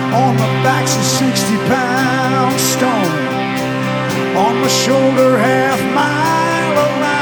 On my back's a 60-pound stone. On my shoulder, half mile of line.